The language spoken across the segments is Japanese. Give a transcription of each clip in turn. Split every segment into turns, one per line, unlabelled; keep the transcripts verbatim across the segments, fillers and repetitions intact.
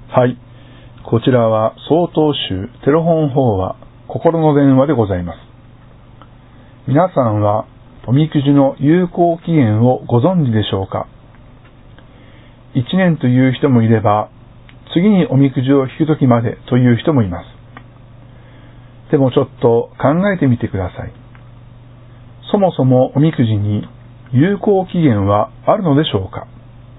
はい。こちらは曹洞宗テロ本法話心の電話でございます。皆さんはおみくじの有効期限をご存知でしょうか？いちねんという人もいれば、次におみくじを引くときまでという人もいます。でもちょっと考えてみてください。そもそもおみくじに有効期限はあるのでしょうか？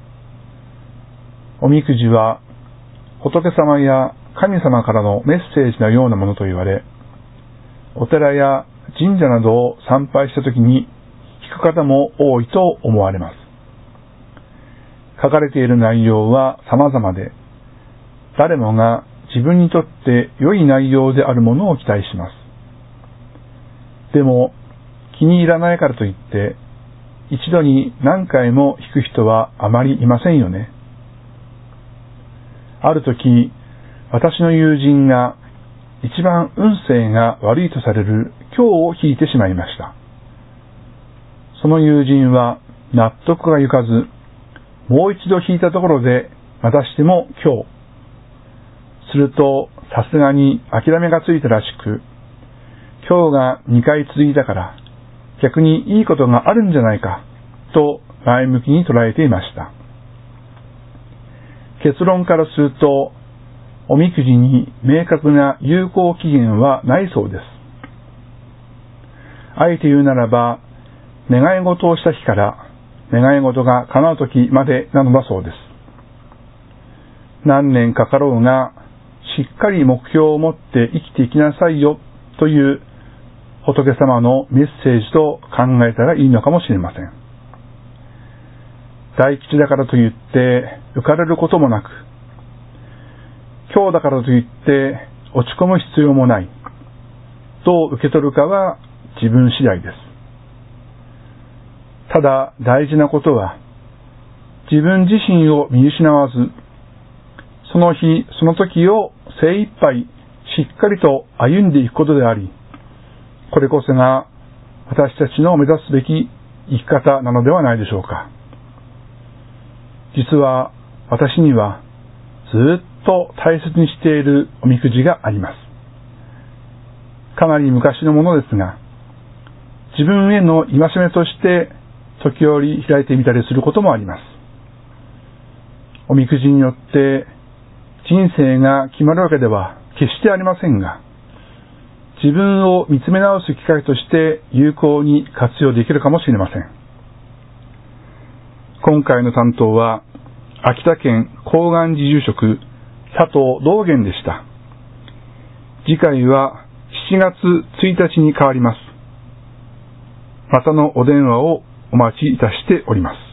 おみくじは仏様や神様からのメッセージのようなものと言われ、お寺や神社などを参拝したときに引く方も多いと思われます。書かれている内容は様々で、誰もが自分にとって良い内容であるものを期待します。でも、気に入らないからといって、一度に何回も引く人はあまりいませんよね。あるとき、私の友人が一番運勢が悪いとされる今日を引いてしまいました。その友人は納得がいかず、もう一度引いたところで、またしても今日。すると、さすがに諦めがついたらしく、今日がにかい続いたから、逆にいいことがあるんじゃないか、と前向きに捉えていました。結論からすると、おみくじに明確な有効期限はないそうです。あえて言うならば、願い事をした日から願い事が叶う時までなのだそうです。何年かかろうが、しっかり目標を持って生きていきなさいよという仏様のメッセージと考えたらいいのかもしれません。大吉だからといって浮かれることもなく、今日だからといって落ち込む必要もない。どう受け取るかは自分次第です。ただ大事なことは、自分自身を見失わず、その日その時を精一杯しっかりと歩んでいくことであり、これこそが私たちの目指すべき生き方なのではないでしょうか。実は私にはずっと大切にしているおみくじがあります。かなり昔のものですが、自分への戒めとして時折開いてみたりすることもあります。おみくじによって人生が決まるわけでは決してありませんが、自分を見つめ直す機会として有効に活用できるかもしれません。今回の担当は秋田県高岩寺住職佐藤道元でした。次回はしちがつついたちに変わります。またのお電話をお待ちいたしております。